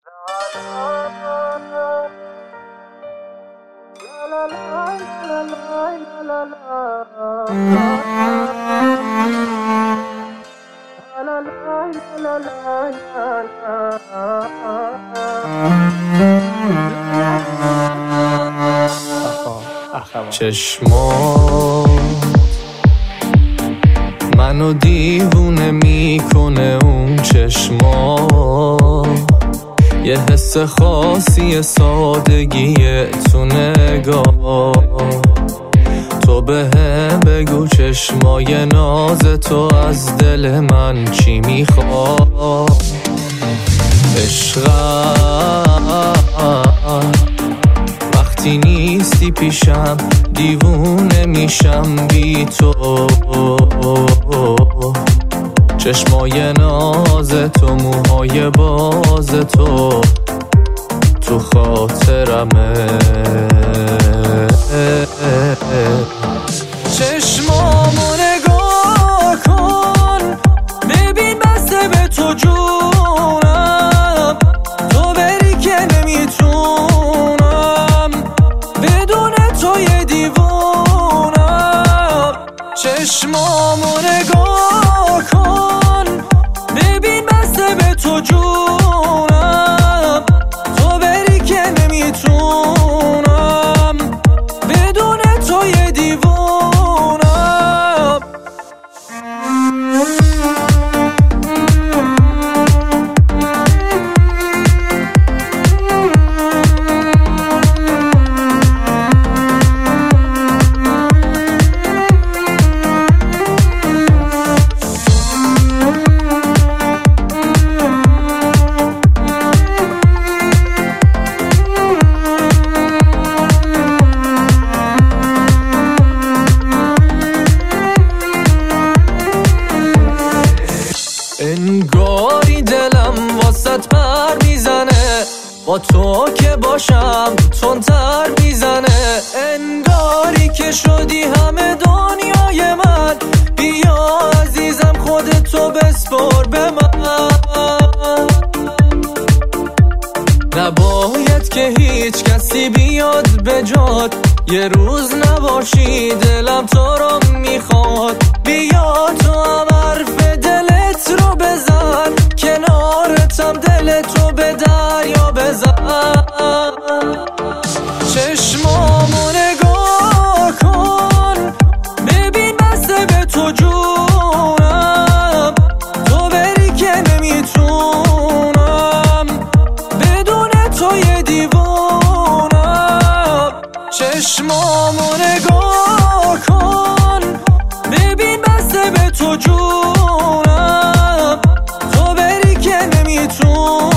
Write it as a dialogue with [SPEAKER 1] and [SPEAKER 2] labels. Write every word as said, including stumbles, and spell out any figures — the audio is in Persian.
[SPEAKER 1] چشمات منو دیوونه میکنه، اون چشمات یه حس خاصی سادگی تو نگاه. تو به هم بگو چشمای ناز تو از دل من چی میخواد. عشقم وقتی نیستی پیشم دیوونه میشم بی تو. چشمای ناز تو، موهای باز تو تو خاطرمه. چشمامو نگاه کن ببین بسته به تو جونم، تو بری که نمیتونم بدون تو یه دیوونم. چشمامو نگاه کن ببین بسته به تو جونم، تو بری که نمیتونم بدون تو یه دیوونم. انگاری دلم واسط پر میزنه، با تو که باشم تندتر میزنه. انگاری که شدی همه دنیای من، بیا عزیزم خودتو بسپار به من. نباید که هیچ کسی بیاد به جات، یه روز نباشی دلم تو رو میخواد. بیا تو هم حرف دلت رو بزن، کنارتم دل تو به دریا بزن. چشمامو نگاه کن ببین بسته به تو جونم، تو بری که نمیتونم بدون تو یه دیوونم. چشمامو نگاه کن ببین بسته به تو جونم، تو بری که نمیتونم